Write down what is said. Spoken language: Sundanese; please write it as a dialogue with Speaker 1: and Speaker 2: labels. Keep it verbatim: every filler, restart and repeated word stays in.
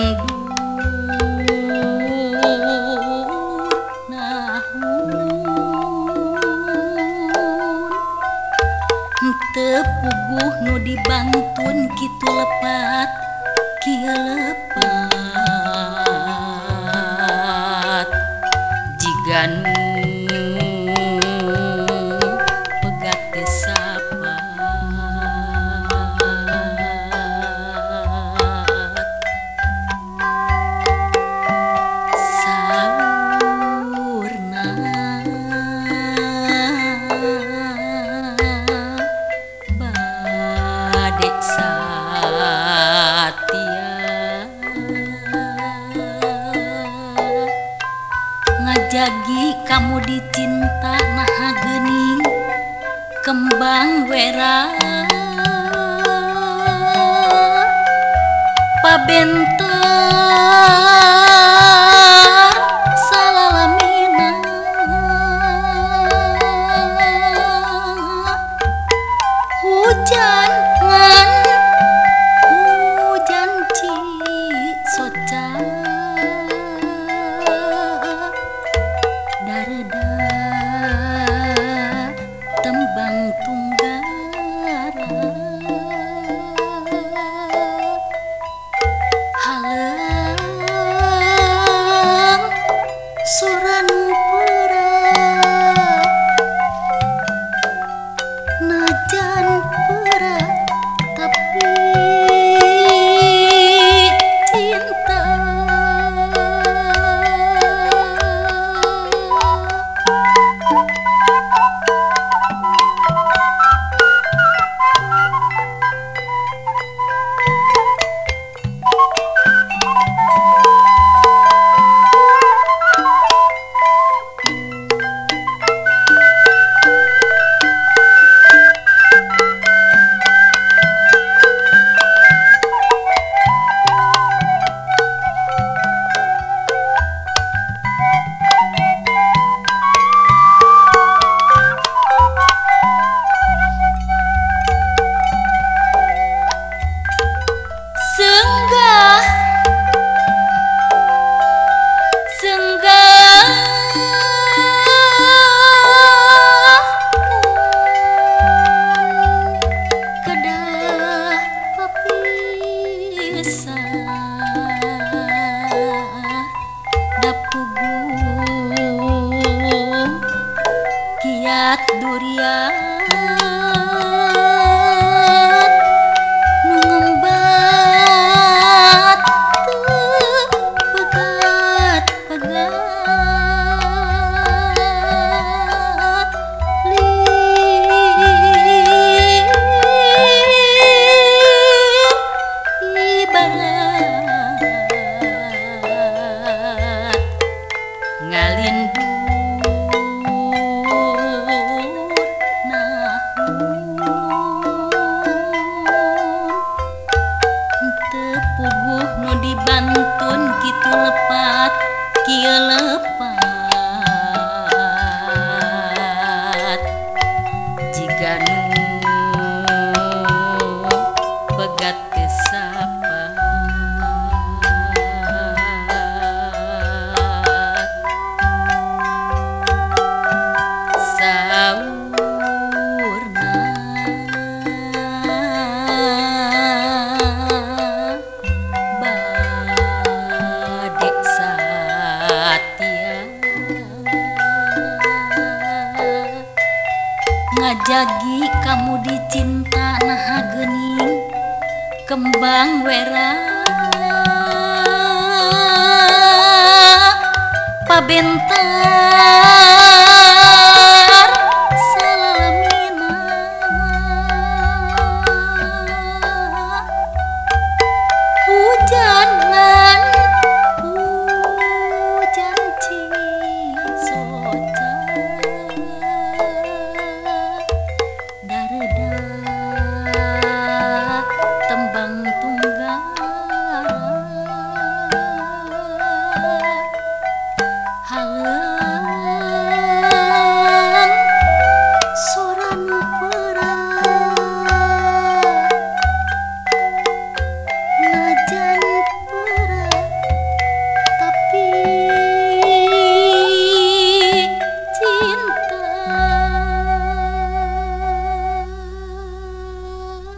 Speaker 1: rindu nahun tepuguh nu dibantun kitu lepat kieu lepat jiga nu pegat teu sapat saurna bade satia ngajagi kamu dicinta naha geuning kembang wera pabentar salalamina hujan ngan hujan ci soca dareda tembang tunggara haleng suran perak najan perak tapi cinta senggah senggah kedah papisah dapugung kiat durian tepuguh nu dibantun kitu lepat kieu lepat jiga nu pegat teu sapat saurna bade satia ngajagi kamu dicinta naha geuning kembang wera pabentar